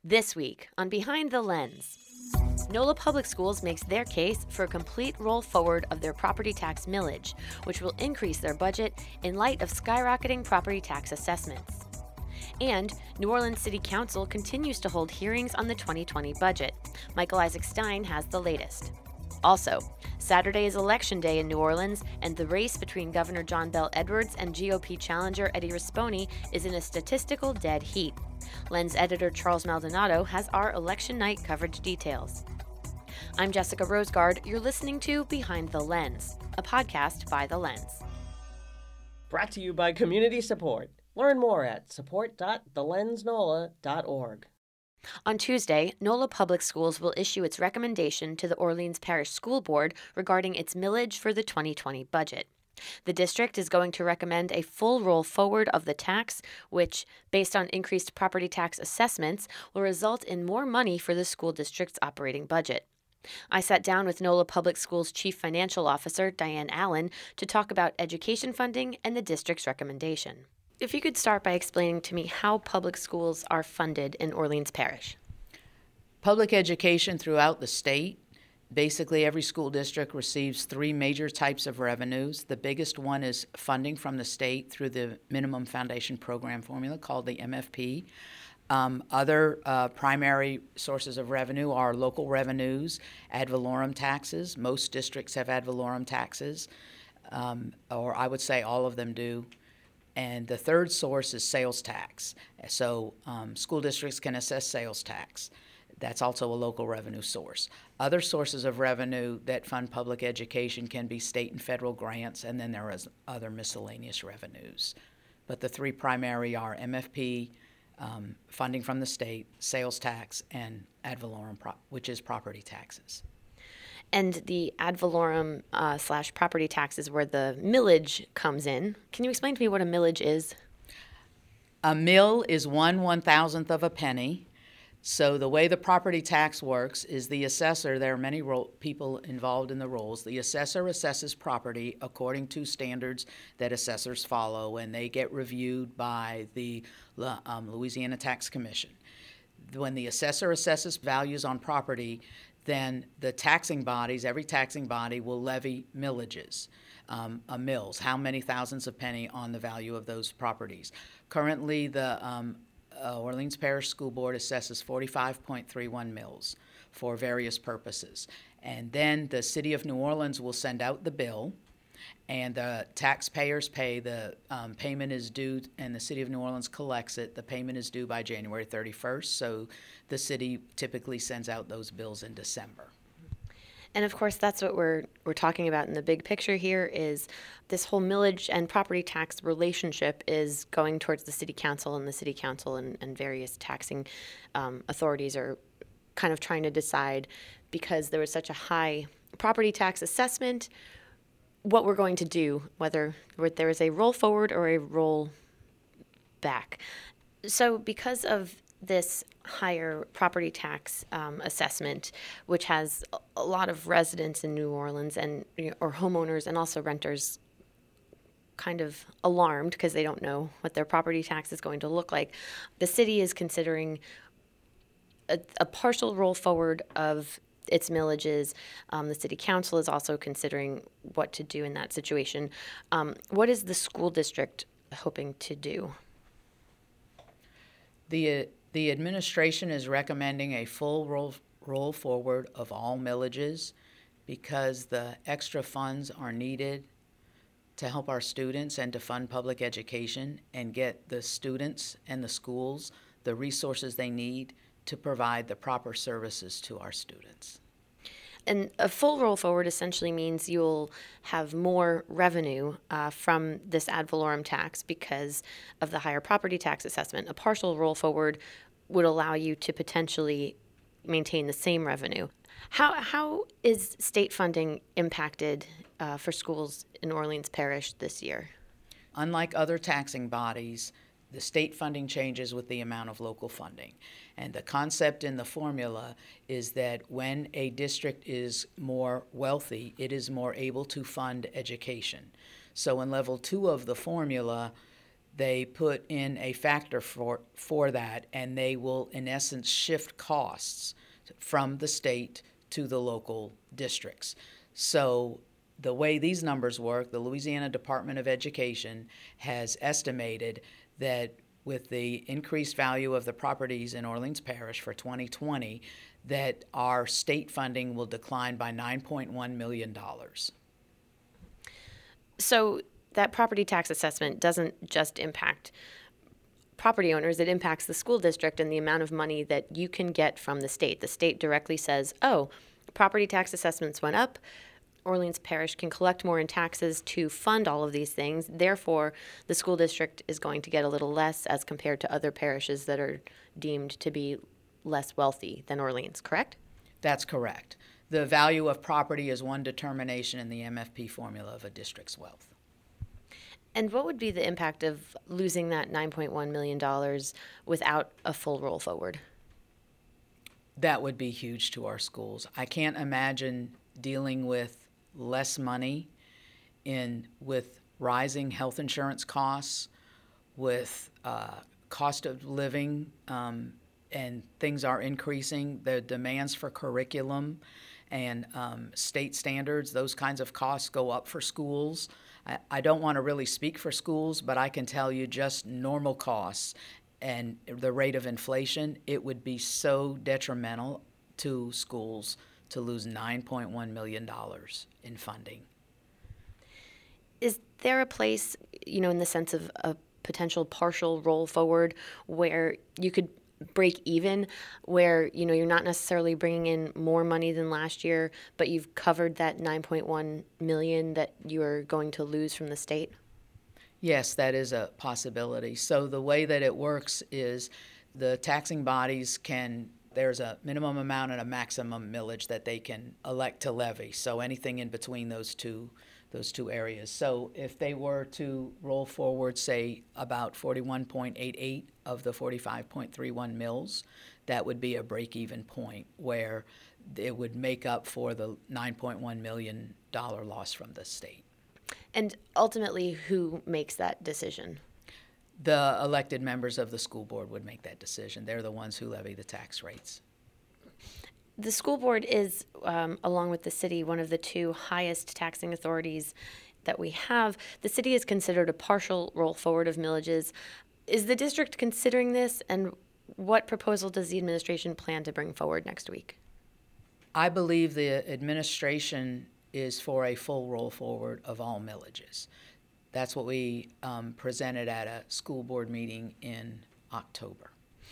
This week on Behind the Lens, NOLA Public Schools makes their case for a complete roll forward of their property tax millage, which will increase their budget in light of skyrocketing property tax assessments. And New Orleans City Council continues to hold hearings on the 2020 budget. Michael Isaac Stein has the latest. Also, Saturday is Election Day in New Orleans, and the race between Governor John Bel Edwards and GOP challenger Eddie Rispone is in a statistical dead heat. Lens editor Charles Maldonado has our election night coverage details. I'm Jessica Rosegard. You're listening to Behind the Lens, a podcast by The Lens. Brought to you by Community Support. Learn more at support.thelensnola.org. On Tuesday, NOLA Public Schools will issue its recommendation to the Orleans Parish School Board regarding its millage for the 2020 budget. The district is going to recommend a full roll forward of the tax, which, based on increased property tax assessments, will result in more money for the school district's operating budget. I sat down with NOLA Public Schools Chief Financial Officer Diane Allen to talk about education funding and the district's recommendation. If you could start by explaining to me how public schools are funded in Orleans Parish. Public education throughout the state. Basically, every school district receives three major types of revenues. The biggest one is funding from the state through the Minimum Foundation Program formula called the MFP. Other primary sources of revenue are local revenues, ad valorem taxes. Most districts have ad valorem taxes, or I would say all of them do. And the third source is sales tax. So school districts can assess sales tax. That's also a local revenue source. Other sources of revenue that fund public education can be state and federal grants, and then there is other miscellaneous revenues. But the three primary are MFP, funding from the state, sales tax, and ad valorem, which is property taxes. And the ad valorem / property tax is where the millage comes in. Can you explain to me what a millage is? A mill is 1/1000th of a penny. So the way the property tax works is the assessor, there are many people involved in the rolls, the assessor assesses property according to standards that assessors follow, and they get reviewed by the Louisiana Tax Commission. When the assessor assesses values on property, then the taxing bodies, every taxing body will levy millages, mills, how many thousands of penny on the value of those properties. Currently, the Orleans Parish School Board assesses 45.31 mills for various purposes. And then the City of New Orleans will send out the bill, and the taxpayers pay. The payment is due, and the City of New Orleans collects it. The payment is due by January 31st, so the city typically sends out those bills in December. And of course, that's what we're talking about in the big picture here is this whole millage and property tax relationship is going towards the city council, and the city council and various taxing authorities are kind of trying to decide, because there was such a high property tax assessment, what we're going to do, whether there is a roll forward or a roll back. So because of this higher property tax assessment, which has a lot of residents in New Orleans and or homeowners and also renters kind of alarmed because they don't know what their property tax is going to look like. The city is considering a partial roll forward of its millages. The city council is also considering what to do in that situation. What is the school district hoping to do? The administration is recommending a full roll forward of all millages because the extra funds are needed to help our students and to fund public education and get the students and the schools the resources they need to provide the proper services to our students. And a full roll forward essentially means you'll have more revenue from this ad valorem tax because of the higher property tax assessment. A partial roll forward would allow you to potentially maintain the same revenue. How is state funding impacted for schools in Orleans Parish this year? Unlike other taxing bodies, the state funding changes with the amount of local funding. And the concept in the formula is that when a district is more wealthy, it is more able to fund education. So in level 2 of the formula, they put in a factor for that, and they will, in essence, shift costs from the state to the local districts. So the way these numbers work, the Louisiana Department of Education has estimated that with the increased value of the properties in Orleans Parish for 2020, that our state funding will decline by $9.1 million. So that property tax assessment doesn't just impact property owners, it impacts the school district and the amount of money that you can get from the state. The state directly says, oh, property tax assessments went up. Orleans Parish can collect more in taxes to fund all of these things. Therefore, the school district is going to get a little less as compared to other parishes that are deemed to be less wealthy than Orleans, correct? That's correct. The value of property is one determination in the MFP formula of a district's wealth. And what would be the impact of losing that $9.1 million without a full roll forward? That would be huge to our schools. I can't imagine dealing with less money with rising health insurance costs, with cost of living, and things are increasing. The demands for curriculum and state standards, those kinds of costs go up for schools. I don't want to really speak for schools, but I can tell you just normal costs and the rate of inflation, it would be so detrimental to schools to lose $9.1 million in funding. Is there a place, in the sense of a potential partial roll forward where you could break even, where, you're not necessarily bringing in more money than last year, but you've covered that $9.1 million that you're going to lose from the state? Yes, that is a possibility. So the way that it works is the taxing bodies there's a minimum amount and a maximum millage that they can elect to levy. So anything in between those two areas. So if they were to roll forward, say, about 41.88 of the 45.31 mills, that would be a break-even point where it would make up for the $9.1 million loss from the state. And ultimately, who makes that decision? The elected members of the school board would make that decision. They're the ones who levy the tax rates. The school board is, along with the city, one of the two highest taxing authorities that we have. The city is considered a partial roll forward of millages. Is the district considering this, and what proposal does the administration plan to bring forward next week? I believe the administration is for a full roll forward of all millages. That's what we presented at a school board meeting in October.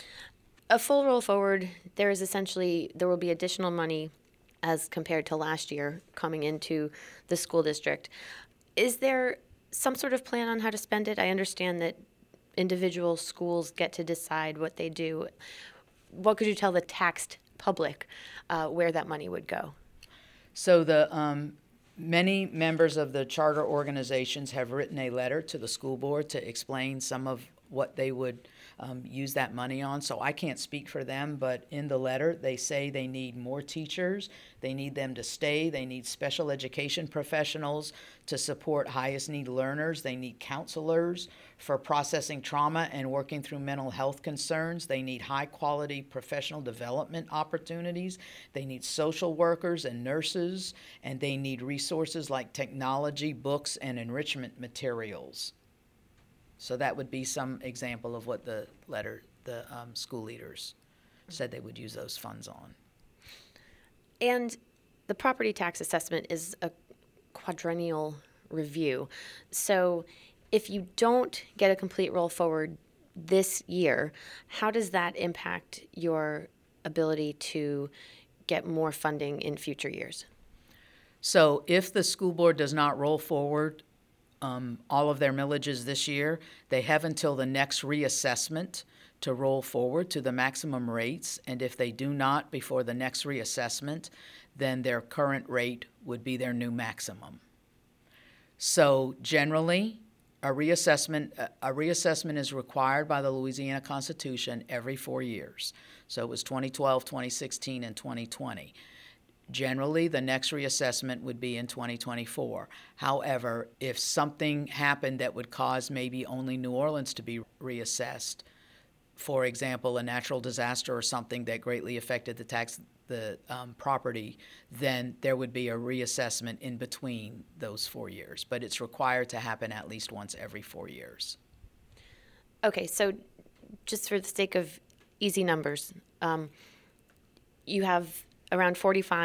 A full roll forward, there will be additional money as compared to last year coming into the school district. Is there some sort of plan on how to spend it? I understand that individual schools get to decide what they do. What could you tell the taxed public where that money would go? So the many members of the charter organizations have written a letter to the school board to explain some of what they would use that money on. So I can't speak for them, but in the letter they say they need more teachers, they need them to stay, they need special education professionals to support highest need learners, they need counselors for processing trauma and working through mental health concerns, they need high quality professional development opportunities, they need social workers and nurses, and they need resources like technology, books, and enrichment materials. So that would be some example of what the school leaders said they would use those funds on. And the property tax assessment is a quadrennial review. So if you don't get a complete roll forward this year, how does that impact your ability to get more funding in future years? So if the school board does not roll forward all of their millages this year, they have until the next reassessment to roll forward to the maximum rates. And if they do not before the next reassessment, then their current rate would be their new maximum. So generally, a reassessment is required by the Louisiana Constitution every 4 years. So it was 2012, 2016, and 2020. Generally, the next reassessment would be in 2024. However, if something happened that would cause maybe only New Orleans to be reassessed, for example, a natural disaster or something that greatly affected the property, then there would be a reassessment in between those 4 years. But it's required to happen at least once every 4 years. Okay, so just for the sake of easy numbers, you have around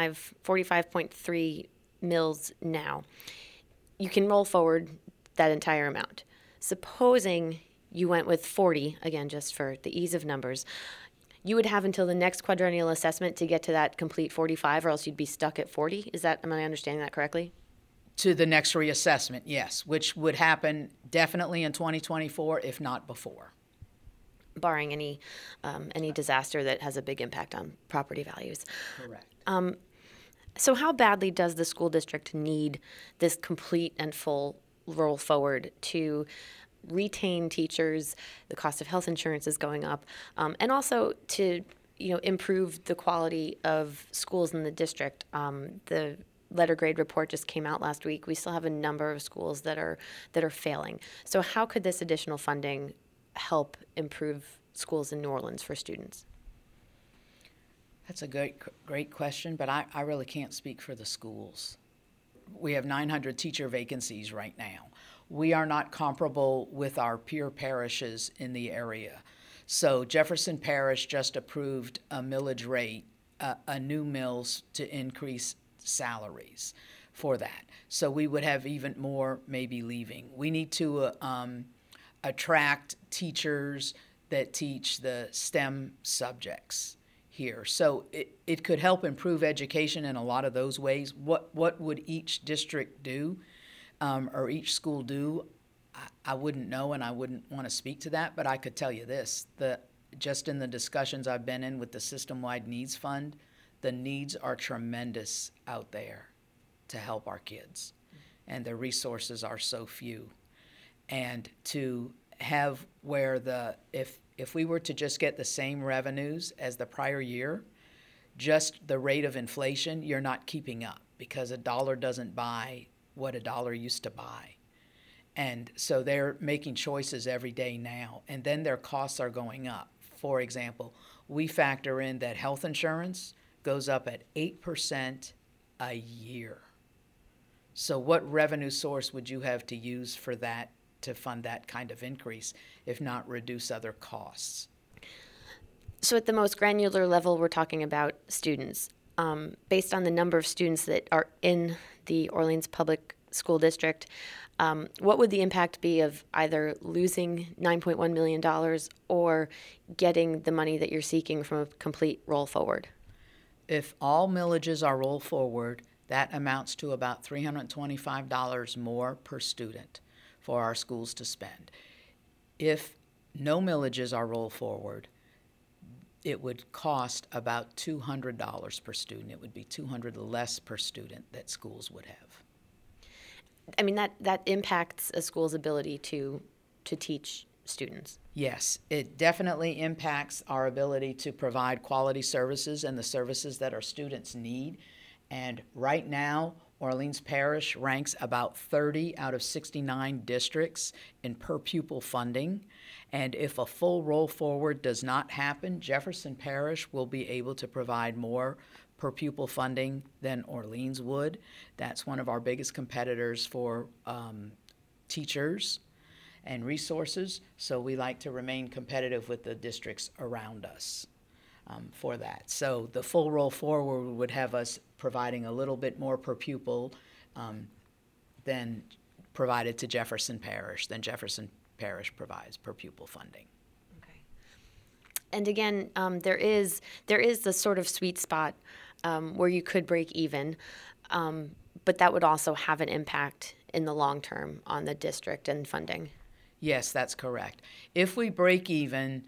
45.3 mills now. You can roll forward that entire amount. Supposing you went with 40, again, just for the ease of numbers, you would have until the next quadrennial assessment to get to that complete 45, or else you'd be stuck at 40. Am I understanding that correctly? To the next reassessment, yes, which would happen definitely in 2024, if not before. Barring any disaster that has a big impact on property values. Correct. So how badly does the school district need this complete and full roll forward to retain teachers? The cost of health insurance is going up, and also to improve the quality of schools in the district. The letter grade report just came out last week. We still have a number of schools that are failing. So how could this additional funding help improve schools in New Orleans for students? That's a great question, but I really can't speak for the schools. We have 900 teacher vacancies right now. We are not comparable with our peer parishes in the area. So Jefferson Parish just approved a millage rate, a new mills to increase salaries for that. So we would have even more maybe leaving. We need to attract teachers that teach the STEM subjects here. So it could help improve education in a lot of those ways. What would each district do or each school do? I wouldn't know, and I wouldn't want to speak to that, but I could tell you this. Just in the discussions I've been in with the System-Wide Needs Fund, the needs are tremendous out there to help our kids, and the resources are so few. And to have where if we were to just get the same revenues as the prior year, just the rate of inflation, you're not keeping up because a dollar doesn't buy what a dollar used to buy. And so they're making choices every day now, and then their costs are going up. For example, we factor in that health insurance goes up at 8% a year. So what revenue source would you have to use for that to fund that kind of increase, if not reduce other costs? So at the most granular level, we're talking about students. Based on the number of students that are in the Orleans Public School District, what would the impact be of either losing $9.1 million or getting the money that you're seeking from a complete roll forward? If all millages are rolled forward, that amounts to about $325 more per student for our schools to spend. If no millages are rolled forward, it would cost about $200 per student. It would be $200 less per student that schools would have. I mean, that impacts a school's ability to teach students. Yes, it definitely impacts our ability to provide quality services and the services that our students need. And right now, Orleans Parish ranks about 30 out of 69 districts in per pupil funding. And if a full roll forward does not happen, Jefferson Parish will be able to provide more per pupil funding than Orleans would. That's one of our biggest competitors for teachers and resources. So we like to remain competitive with the districts around us for that. So the full roll forward would have us providing a little bit more per pupil than provided to Jefferson Parish, than Jefferson Parish provides per pupil funding. Okay. And again, there is the sort of sweet spot where you could break even, but that would also have an impact in the long term on the district and funding. Yes, that's correct. If we break even,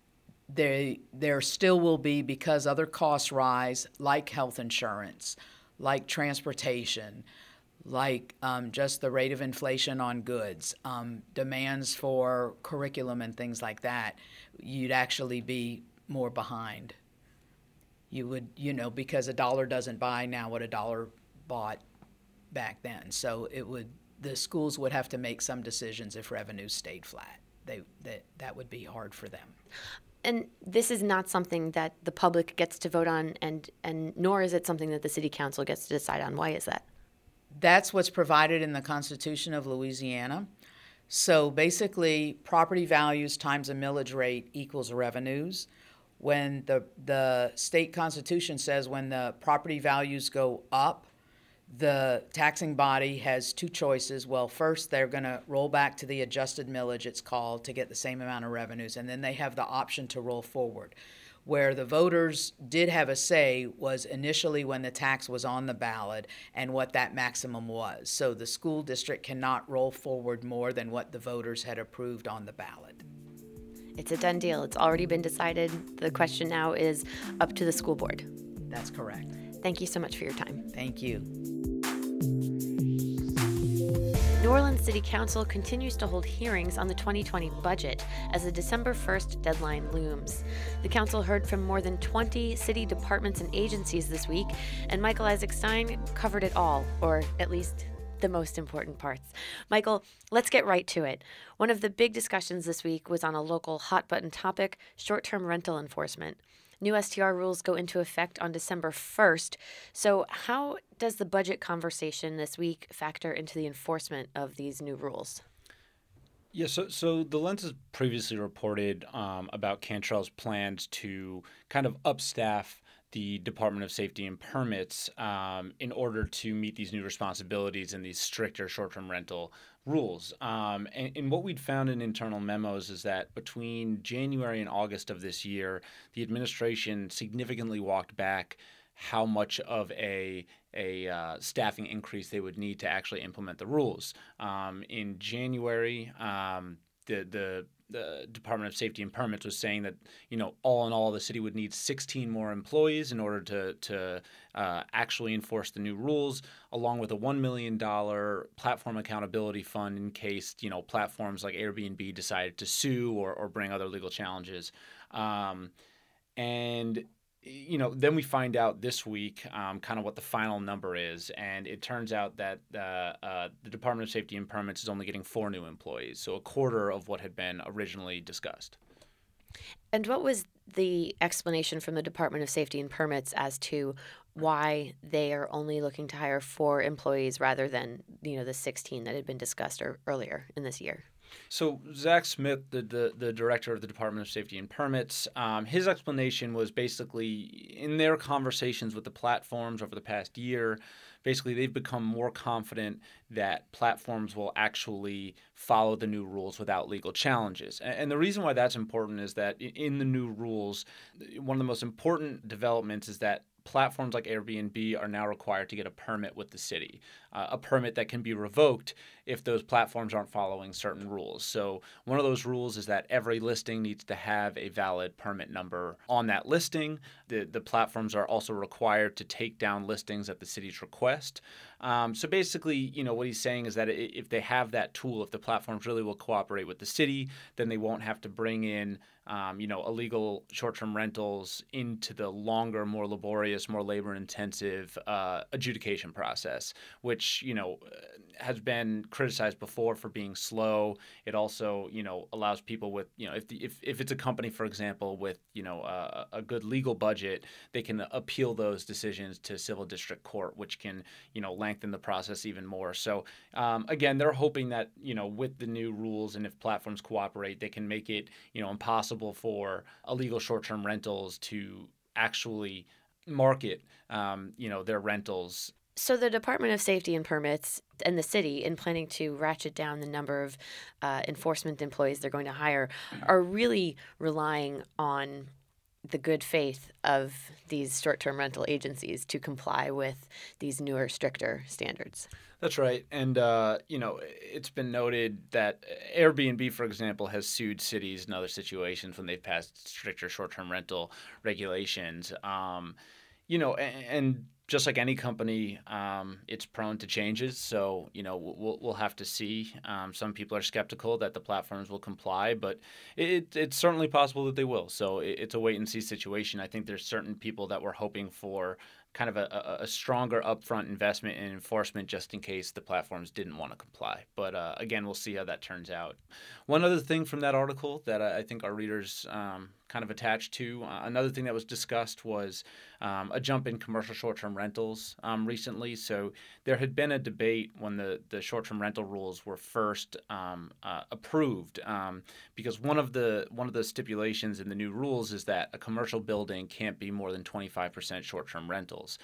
there still will be, because other costs rise, like health insurance, like transportation, like just the rate of inflation on goods, demands for curriculum and things like that, you'd actually be more behind. you would, because a dollar doesn't buy now what a dollar bought back then. So the schools would have to make some decisions if revenues stayed flat. That would be hard for them. And this is not something that the public gets to vote on, and nor is it something that the city council gets to decide on. Why is that? That's what's provided in the Constitution of Louisiana. So basically, property values times a millage rate equals revenues. When the state constitution says when the property values go up, the taxing body has two choices. Well, first, they're going to roll back to the adjusted millage, it's called, to get the same amount of revenues, and then they have the option to roll forward. Where the voters did have a say was initially when the tax was on the ballot and what that maximum was. So the school district cannot roll forward more than what the voters had approved on the ballot. It's a done deal. It's already been decided. The question now is up to the school board. That's correct. Thank you so much for your time. Thank you. New Orleans City Council continues to hold hearings on the 2020 budget as the December 1st deadline looms. The council heard from more than 20 city departments and agencies this week, and Michael Isaac Stein covered it all, or at least the most important parts. Michael, let's get right to it. One of the big discussions this week was on a local hot-button topic, short-term rental enforcement. New STR rules go into effect on December 1st. So how does the budget conversation this week factor into the enforcement of these new rules? Yeah, so the Lens has previously reported about Cantrell's plans to kind of upstaff the Department of Safety and Permits in order to meet these new responsibilities and these stricter short-term rental rules. And what we'd found in internal memos is that between January and August of this year, the administration significantly walked back how much of a staffing increase they would need to actually implement the rules. In January, the Department of Safety and Permits was saying that, all in all, the city would need 16 more employees in order to actually enforce the new rules, along with a $1 million platform accountability fund in case, platforms like Airbnb decided to sue or bring other legal challenges. Then we find out this week kind of what the final number is, and it turns out that the Department of Safety and Permits is only getting 4 new employees, so a quarter of what had been originally discussed. And what was the explanation from the Department of Safety and Permits as to why they are only looking to hire 4 employees rather than, the 16 that had been discussed earlier in this year? So Zach Smith, the director of the Department of Safety and Permits, his explanation was basically in their conversations with the platforms over the past year, basically they've become more confident that platforms will actually follow the new rules without legal challenges. And the reason why that's important is that in the new rules, one of the most important developments is that platforms like Airbnb are now required to get a permit with the city, a permit that can be revoked if those platforms aren't following certain rules. So one of those rules is that every listing needs to have a valid permit number on that listing. The platforms are also required to take down listings at the city's request. So basically, what he's saying is that if they have that tool, if the platforms really will cooperate with the city, then they won't have to bring in illegal short-term rentals into the longer, more laborious, more labor-intensive adjudication process, which, has been criticized before for being slow. It also, allows people with, if it's a company, for example, with, a good legal budget, they can appeal those decisions to civil district court, which can, lengthen the process even more. So, again, they're hoping that, with the new rules and if platforms cooperate, they can make it, impossible for illegal short-term rentals to actually market, their rentals. So the Department of Safety and Permits and the city, in planning to ratchet down the number of enforcement employees they're going to hire, are really relying on the good faith of these short-term rental agencies to comply with these newer, stricter standards. That's right. And, it's been noted that Airbnb, for example, has sued cities in other situations when they've passed stricter short-term rental regulations. And just like any company, it's prone to changes. So, we'll have to see. Some people are skeptical that the platforms will comply, but it's certainly possible that they will. So it's a wait and see situation. I think there's certain people that were hoping for kind of a stronger upfront investment in enforcement just in case the platforms didn't want to comply. But again, we'll see how that turns out. One other thing from that article that I think our readers kind of attached to, another thing that was discussed was a jump in commercial short-term rentals recently. So there had been a debate when the short-term rental rules were first approved because one of the stipulations in the new rules is that a commercial building can't be more than 25% short-term rentals.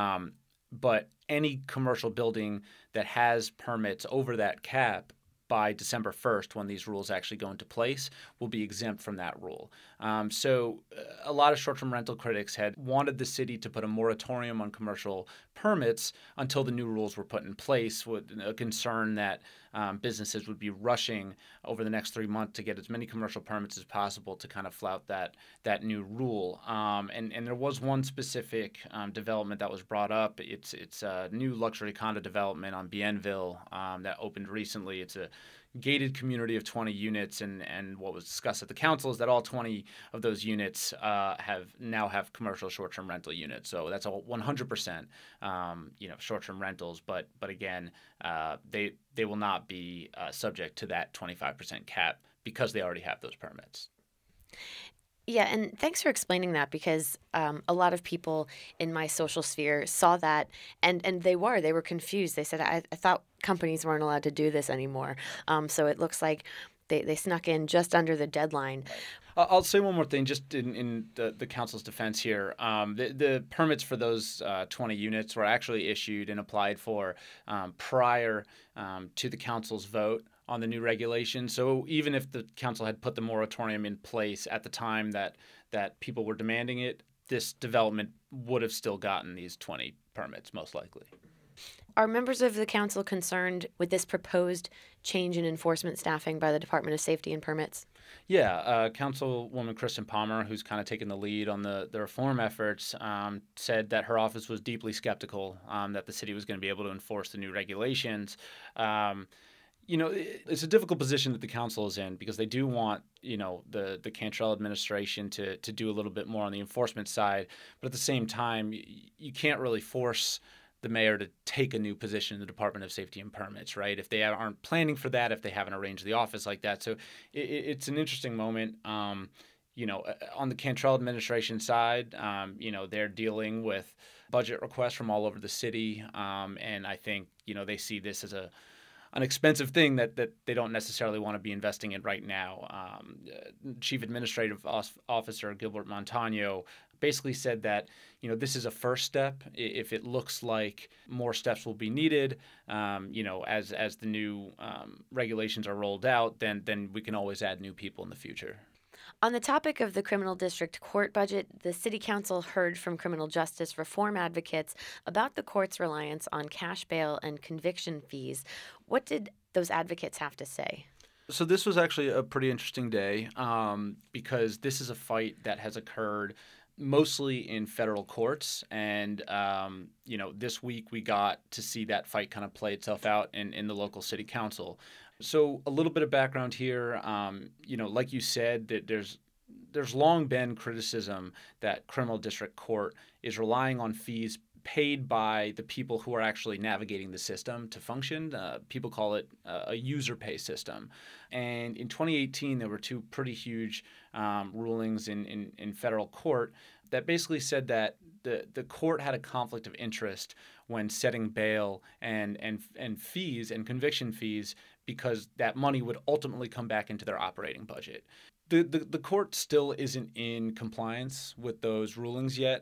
But any commercial building that has permits over that cap by December 1st, when these rules actually go into place, will be exempt from that rule. So a lot of short-term rental critics had wanted the city to put a moratorium on commercial permits until the new rules were put in place, with a concern that businesses would be rushing over the next 3 months to get as many commercial permits as possible to kind of flout that new rule. And there was one specific development that was brought up. It's a new luxury condo development on Bienville that opened recently. It's a gated community of 20 units, and what was discussed at the council is that all 20 of those units have commercial short-term rental units. So that's a 100% short-term rentals. But again, they will not be subject to that 25% cap because they already have those permits. Yeah, and thanks for explaining that, because a lot of people in my social sphere saw that and they were confused. They said, I thought companies weren't allowed to do this anymore. So it looks like they snuck in just under the deadline. I'll say one more thing, just in the council's defense here. The permits for those 20 units were actually issued and applied for prior to the council's vote on the new regulation. So even if the council had put the moratorium in place at the time that people were demanding it, this development would have still gotten these 20 permits, most likely. Are members of the council concerned with this proposed change in enforcement staffing by the Department of Safety and Permits? Yeah, Councilwoman Kristen Palmer, who's kind of taken the lead on the reform efforts, said that her office was deeply skeptical that the city was going to be able to enforce the new regulations. It's a difficult position that the council is in because they do want, the Cantrell administration to do a little bit more on the enforcement side. But at the same time, you can't really force the mayor to take a new position in the Department of Safety and Permits, right? If they aren't planning for that, if they haven't arranged the office like that. So it's an interesting moment. On the Cantrell administration side, they're dealing with budget requests from all over the city. And I think, they see this as an expensive thing that they don't necessarily want to be investing in right now. Chief Administrative Officer Gilbert Montano basically said that, this is a first step. If it looks like more steps will be needed, as the new regulations are rolled out, then we can always add new people in the future. On the topic of the criminal district court budget, the City Council heard from criminal justice reform advocates about the court's reliance on cash bail and conviction fees. What did those advocates have to say? So this was actually a pretty interesting day because this is a fight that has occurred mostly in federal courts. And, this week we got to see that fight kind of play itself out in the local city council. So a little bit of background here, like you said, that there's long been criticism that criminal district court is relying on fees paid by the people who are actually navigating the system to function. People call it a user pay system. And in 2018, there were two pretty huge rulings in federal court that basically said that the court had a conflict of interest when setting bail and fees and conviction fees, because that money would ultimately come back into their operating budget. The court still isn't in compliance with those rulings yet.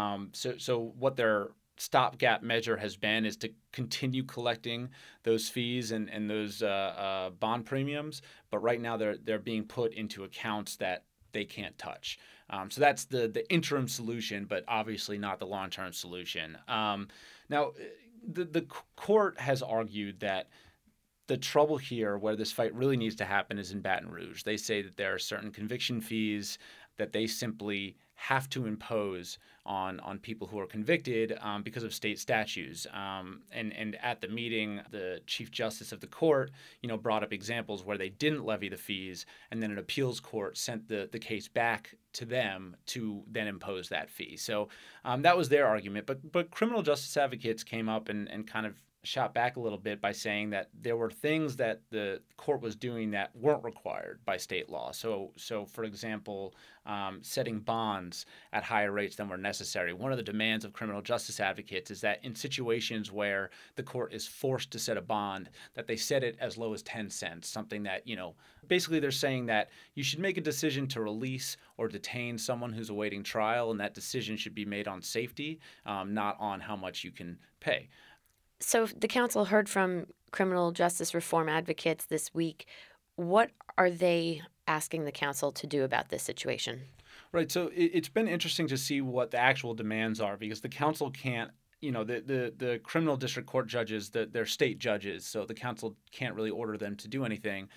So what their stopgap measure has been is to continue collecting those fees and those bond premiums. But right now they're being put into accounts that they can't touch. So that's the interim solution, but obviously not the long-term solution. Now, the court has argued that the trouble here, where this fight really needs to happen, is in Baton Rouge. They say that there are certain conviction fees that they simply have to impose on people who are convicted because of state statutes. And at the meeting, the Chief Justice of the court, brought up examples where they didn't levy the fees, and then an appeals court sent the case back to them to then impose that fee. So that was their argument. But criminal justice advocates came up and kind of shot back a little bit by saying that there were things that the court was doing that weren't required by state law. So for example, setting bonds at higher rates than were necessary. One of the demands of criminal justice advocates is that in situations where the court is forced to set a bond, that they set it as low as 10 cents, something that, basically they're saying that you should make a decision to release or detain someone who's awaiting trial, and that decision should be made on safety, not on how much you can pay. So the council heard from criminal justice reform advocates this week. What are they asking the council to do about this situation? Right. So it's been interesting to see what the actual demands are, because the council can't, the criminal district court judges, they're state judges, so the council can't really order them to do anything.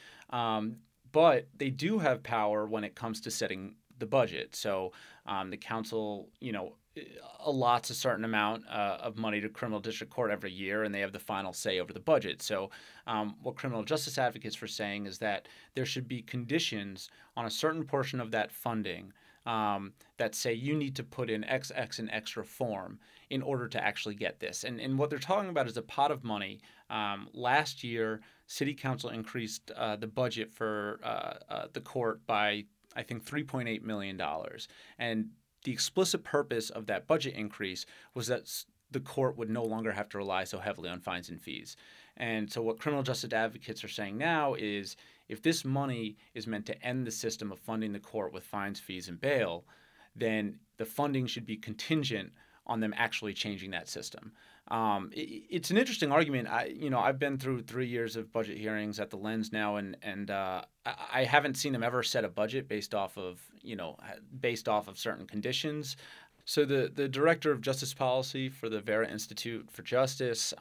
But they do have power when it comes to setting the budget. So the council, allots a certain amount of money to criminal district court every year, and they have the final say over the budget. So what criminal justice advocates were saying is that there should be conditions on a certain portion of that funding that say you need to put in X and X reform in order to actually get this. And what they're talking about is a pot of money. Last year, City Council increased the budget for the court by, I think, $3.8 million. And the explicit purpose of that budget increase was that the court would no longer have to rely so heavily on fines and fees. And so what criminal justice advocates are saying now is, if this money is meant to end the system of funding the court with fines, fees, and bail, then the funding should be contingent on them actually changing that system. It's an interesting argument. I've been through 3 years of budget hearings at the Lens now, and I haven't seen them ever set a budget based off of certain conditions. So the director of justice policy for the Vera Institute for Justice,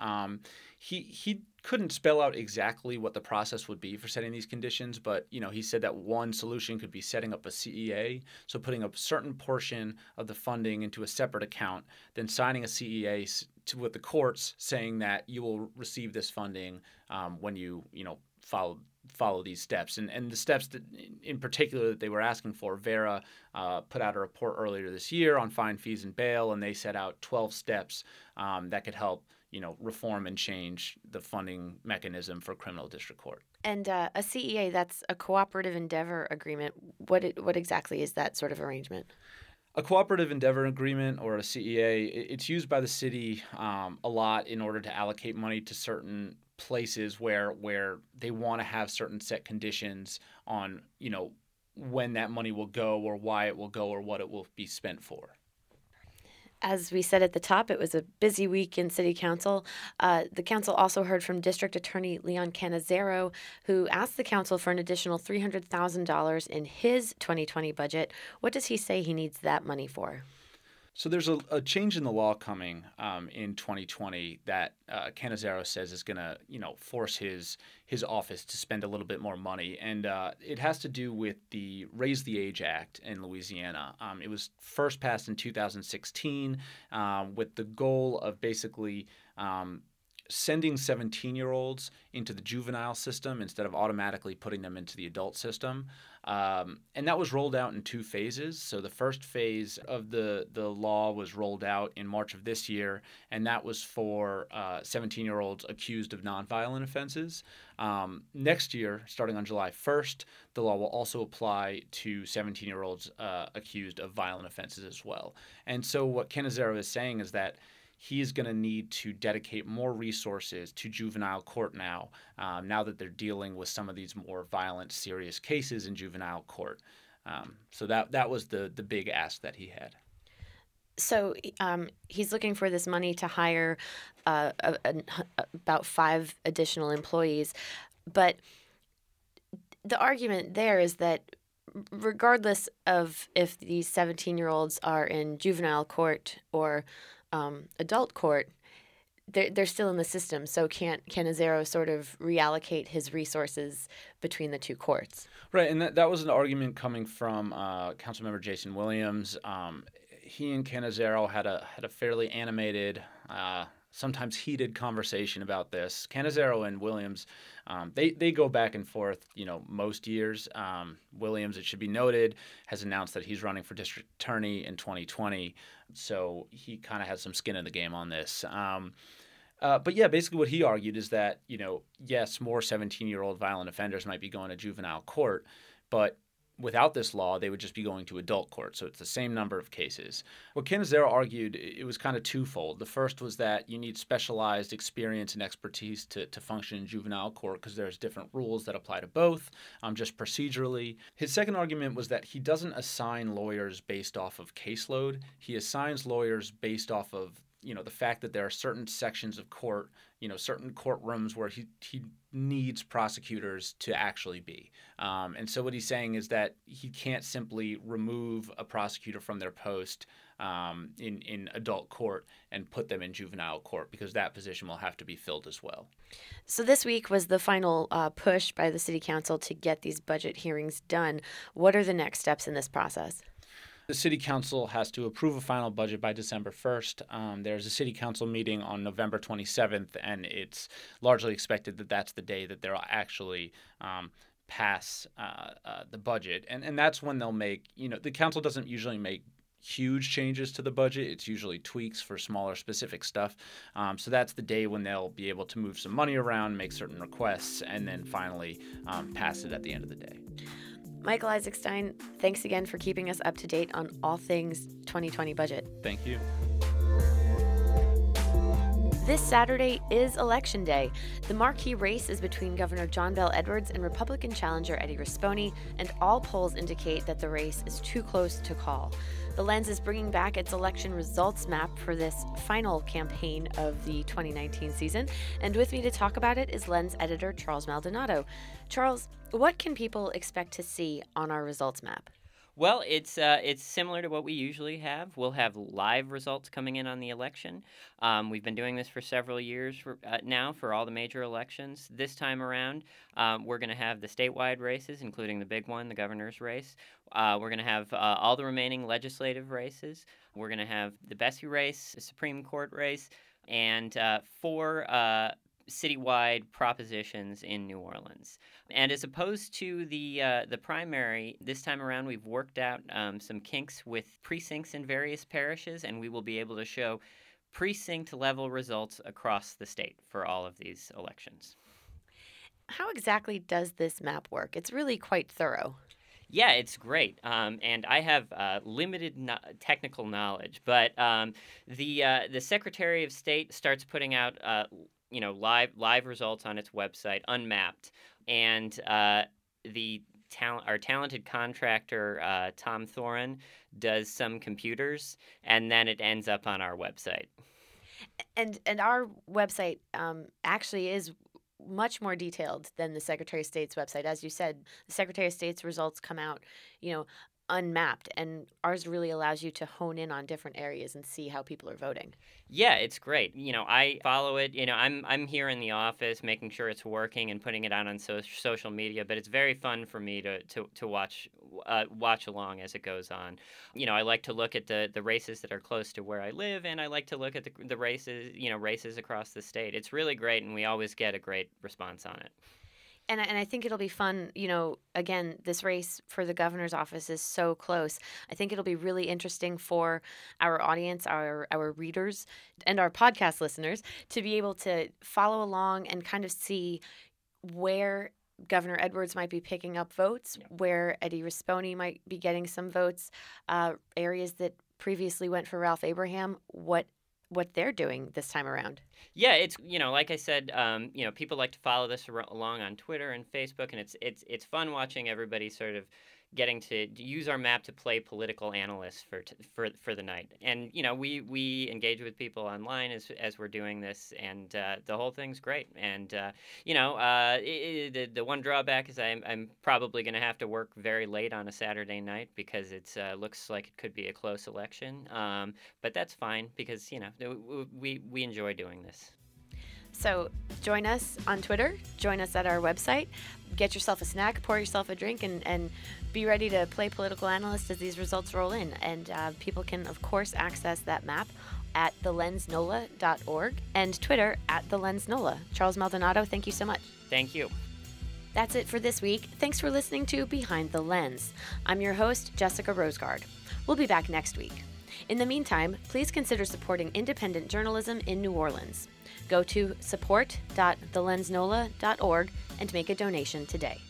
he couldn't spell out exactly what the process would be for setting these conditions, but he said that one solution could be setting up a CEA, so putting a certain portion of the funding into a separate account, then signing a CEA with the courts saying that you will receive this funding when you follow these steps. And the steps that in particular that they were asking for, Vera put out a report earlier this year on fine, fees, and bail, and they set out 12 steps that could help reform and change the funding mechanism for criminal district court. And a CEA, that's a cooperative endeavor agreement. What exactly is that sort of arrangement? A cooperative endeavor agreement, or a CEA, it's used by the city a lot in order to allocate money to certain places where they want to have certain set conditions on, when that money will go, or why it will go, or what it will be spent for. As we said at the top, it was a busy week in City Council. The council also heard from District Attorney Leon Cannizzaro, who asked the council for an additional $300,000 in his 2020 budget. What does he say he needs that money for? So there's a change in the law coming in 2020 that Cannizzaro says is going to, force his office to spend a little bit more money, and it has to do with the Raise the Age Act in Louisiana. It was first passed in 2016 with the goal of basically sending 17-year-olds into the juvenile system instead of automatically putting them into the adult system. And that was rolled out in 2 phases. So the first phase of the law was rolled out in March of this year, and that was for 17-year-olds accused of nonviolent offenses. Next year, starting on July 1st, the law will also apply to 17-year-olds accused of violent offenses as well. And so what Cannizzaro is saying is that he is going to need to dedicate more resources to juvenile court now that they're dealing with some of these more violent, serious cases in juvenile court. So that was the big ask that he had. So he's looking for this money to hire about 5 additional employees. But the argument there is that regardless of if these 17-year-olds are in juvenile court or adult court, they're still in the system. So can Azzaro sort of reallocate his resources between the two courts? Right, and that was an argument coming from Councilmember Jason Williams. He and Cannizzaro had a fairly animated, sometimes heated conversation about this. Cannizzaro and Williams, they go back and forth, most years. Williams, it should be noted, has announced that he's running for district attorney in 2020, so he kind of has some skin in the game on this. But yeah, basically what he argued is that, yes, more 17-year-old violent offenders might be going to juvenile court, but without this law, they would just be going to adult court. So it's the same number of cases. What Cannizzaro argued, it was kind of twofold. The first was that you need specialized experience and expertise to function in juvenile court because there's different rules that apply to both, just procedurally. His second argument was that he doesn't assign lawyers based off of caseload. He assigns lawyers based off of the fact that there are certain sections of court, certain courtrooms where he needs prosecutors to actually be. And so what he's saying is that he can't simply remove a prosecutor from their post in adult court and put them in juvenile court because that position will have to be filled as well. So this week was the final push by the City Council to get these budget hearings done. What are the next steps in this process? The City Council has to approve a final budget by December 1st. There's a City Council meeting on November 27th, and it's largely expected that that's the day that they'll actually pass the budget. And that's when they'll make, the council doesn't usually make huge changes to the budget. It's usually tweaks for smaller specific stuff. So that's the day when they'll be able to move some money around, make certain requests, and then finally pass it at the end of the day. Michael Isaacstein, thanks again for keeping us up to date on all things 2020 budget. Thank you. This Saturday is Election Day. The marquee race is between Governor John Bel Edwards and Republican challenger Eddie Rispone, and all polls indicate that the race is too close to call. The Lens is bringing back its election results map for this final campaign of the 2019 season, and with me to talk about it is Lens editor Charles Maldonado. Charles, what can people expect to see on our results map? Well, it's similar to what we usually have. We'll have live results coming in on the election. We've been doing this for several years now for all the major elections. This time around, we're going to have the statewide races, including the big one, the governor's race. We're going to have all the remaining legislative races. We're going to have the Bessie race, the Supreme Court race, and 4 citywide propositions in New Orleans. And as opposed to the primary, this time around we've worked out some kinks with precincts in various parishes, and we will be able to show precinct-level results across the state for all of these elections. How exactly does this map work? It's really quite thorough. Yeah, it's great, and I have limited technical knowledge, but the Secretary of State starts putting out live results on its website, unmapped, and our talented contractor Tom Thoren does some computers, and then it ends up on our website. And our website actually is much more detailed than the Secretary of State's website. As you said, the Secretary of State's results come out, unmapped, and ours really allows you to hone in on different areas and see how people are voting. Yeah, it's great. I follow it. I'm here in the office making sure it's working and putting it out on social media, but it's very fun for me to watch along as it goes on. I like to look at the races that are close to where I live, and I like to look at the races across the state. It's really great, and we always get a great response on it. And I think it'll be fun. Again, this race for the governor's office is so close. I think it'll be really interesting for our audience, our readers, and our podcast listeners to be able to follow along and kind of see where Governor Edwards might be picking up votes, where Eddie Rispone might be getting some votes, areas that previously went for Ralph Abraham, what they're doing this time around. Yeah, it's like I said, people like to follow this along on Twitter and Facebook, and it's fun watching everybody sort of getting to use our map to play political analysts for the night. And we engage with people online as we're doing this, and the whole thing's great. And the one drawback is I'm probably going to have to work very late on a Saturday night because it looks like it could be a close election. But that's fine because we enjoy doing this. So join us on Twitter, join us at our website, get yourself a snack, pour yourself a drink, and be ready to play political analyst as these results roll in. And people can, of course, access that map at thelensnola.org and Twitter at thelensnola. Charles Maldonado, thank you so much. Thank you. That's it for this week. Thanks for listening to Behind the Lens. I'm your host, Jessica Rosegard. We'll be back next week. In the meantime, please consider supporting independent journalism in New Orleans. Go to support.thelensnola.org and make a donation today.